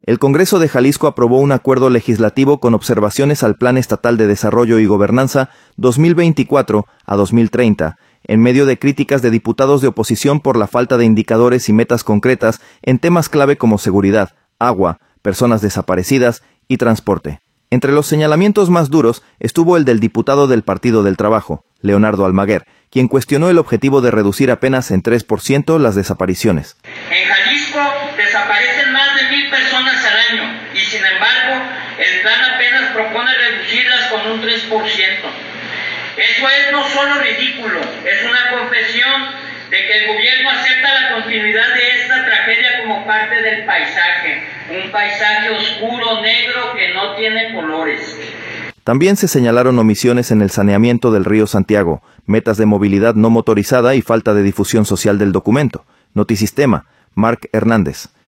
El Congreso de Jalisco aprobó un acuerdo legislativo con observaciones al Plan Estatal de Desarrollo y Gobernanza 2024 a 2030, en medio de críticas de diputados de oposición por la falta de indicadores y metas concretas en temas clave como seguridad, agua, personas desaparecidas y transporte. Entre los señalamientos más duros estuvo el del diputado del Partido del Trabajo, Leonardo Almaguer, quien cuestionó el objetivo de reducir apenas en 3% las desapariciones. En Jalisco desaparecen más de 1,000 personas al año y sin embargo el plan apenas propone reducirlas con un 3%. Eso es no solo ridículo, es una confesión de que el gobierno acepta la continuidad de esta tragedia como parte del paisaje, un paisaje oscuro, negro, que no tiene colores. También se señalaron omisiones en el saneamiento del río Santiago, metas de movilidad no motorizada y falta de difusión social del documento. Notisistema, Marc Hernández.